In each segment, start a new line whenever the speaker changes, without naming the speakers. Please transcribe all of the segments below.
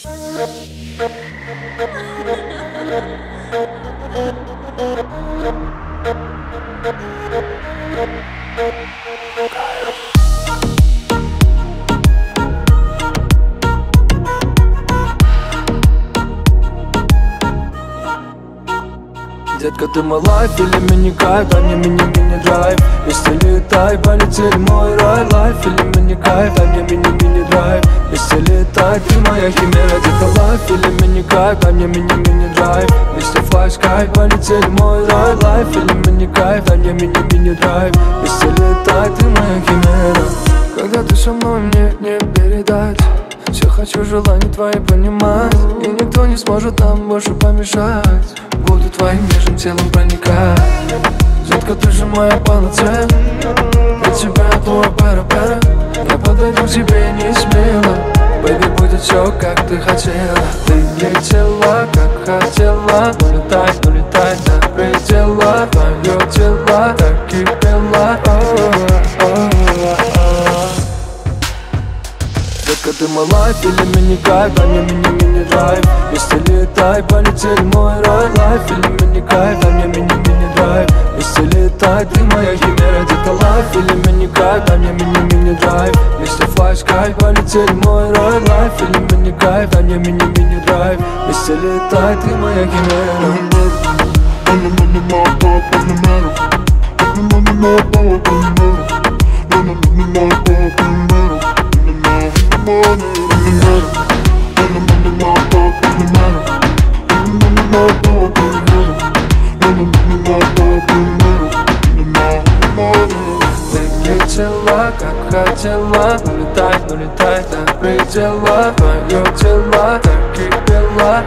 Детка, ты мой лайф или мини-кайф, дай мне мини-мини-драйв. Если летай, полетели мой рай. Лайф или мини-кайф, дай мне мини-мини-драйв. Если летай, ты моя химера. Детка, лайф или мини-кайф, дай мне мини-мини-драйв. Если флайскайф, полетели мой рай. Лайф или мини-кайф, дай мне мини-мини-драйв. Если летай, ты моя химера. Когда ты со мной, мне не передать все хочу желаний твои понимать. И никто не сможет нам больше помешать. Буду твоим нежным телом проникать. Детка, ты же моя панацея. Для тебя твой пара-пара. Я подойду к тебе не смело. Бэйби, будет все, как ты хотела. Ты летела, как хотела. Ну летай до предела. Твое тело так кипело. Детка, ты мой лайф или мини-кайф, дай мне мини-мини-драйв. Если летай, полетели мой рай. Лайф или мини-кайф, дай мне мини-мини-драйв. Если летай, ты моя химера. Детка, лайф или мини-кайф, дай мне мини-мини-драйв. Если флайскайф, полетели мой рай. Лайф или мини-кайф, дай мне мини-мини-драйв. Если летай, ты моя химера. Летела, как хотела. Ну летай до предела. Твое тело так кипело.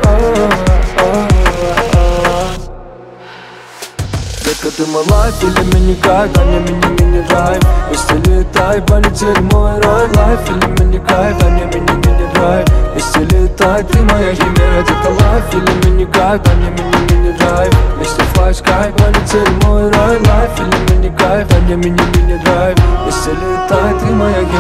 Детка, ты мой лайф или мини-кайф, дай мне мини-мини-драйв. Если летай, полетели мой рай. Лайф или мини-кайф, дай мне мини-мини-драйв. Если летай, ты моя химера. Детка, лайф или мини-кайф, дай мне мини-мини-драйв. Если флайскайф, полетели мой рай. Лайф или мини-кайф, дай мне мини-мини-драйв. Если летай, ты моя химера.